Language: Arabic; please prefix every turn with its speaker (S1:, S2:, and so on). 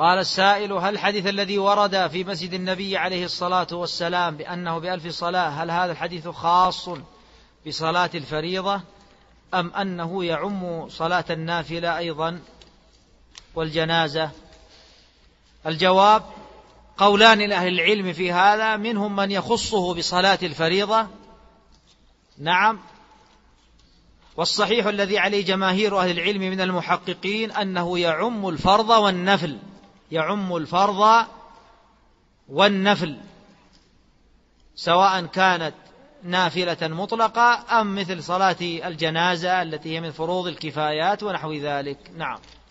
S1: قال السائل: هل الحديث الذي ورد في مسجد النبي عليه الصلاة والسلام بأنه ب1000 صلاة، هل هذا الحديث خاص بصلاة الفريضة أم أنه يعم صلاة النافلة أيضا والجنازة؟ الجواب: قولان لأهل العلم في هذا، منهم من يخصه بصلاة الفريضة، نعم، والصحيح الذي عليه جماهير أهل العلم من المحققين أنه يعم الفرض والنفل، يعم الفرض والنفل، سواء كانت نافلة مطلقة أم مثل صلاة الجنازة التي هي من فروض الكفايات ونحو ذلك. نعم.